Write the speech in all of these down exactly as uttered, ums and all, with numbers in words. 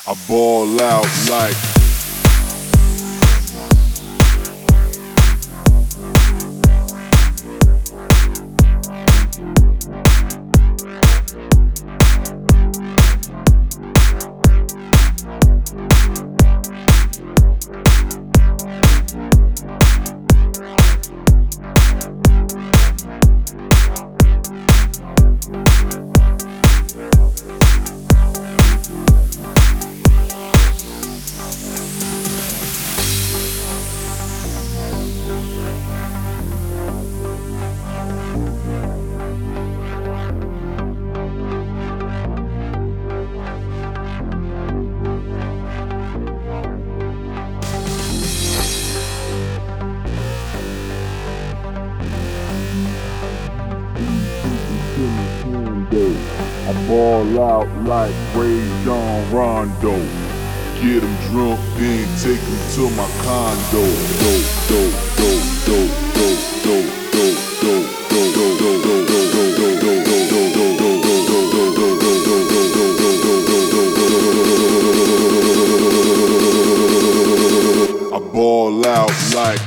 I ball out like I ball out like Rajon Rondo. Get 'em drunk, then take 'em to my condo. Do, do, do, do, do, do, do, do, do, do, do, I ball out like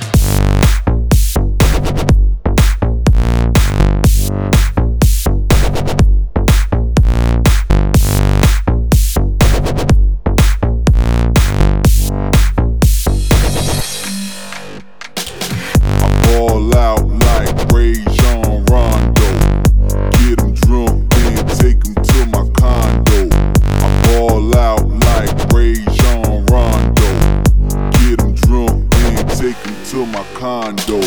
Ball out like Rajon Rondo. Get 'em drunk, then take 'em to my condo. I ball out like Rajon Rondo. Get 'em drunk, then take 'em to my condo.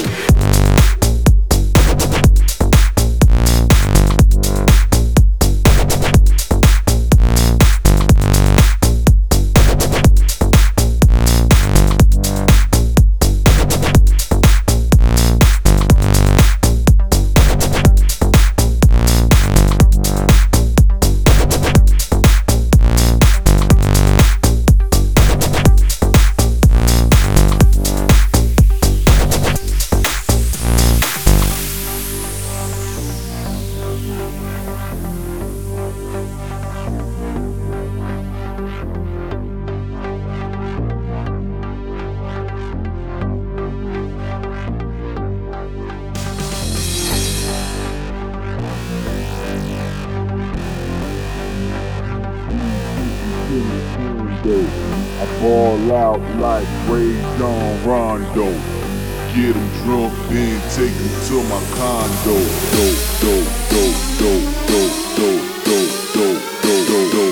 I ball out like Rajon Rondo. Get 'em drunk, then take 'em to my condo. Do, do, do, do, do, do, do, do, do, do,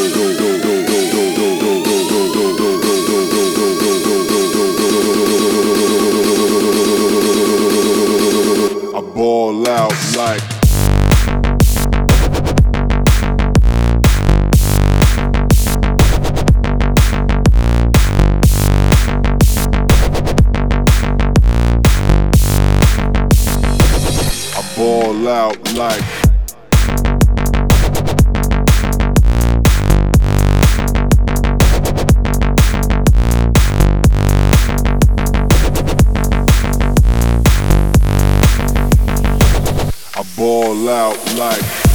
do, I ball out like Ball out like I ball out like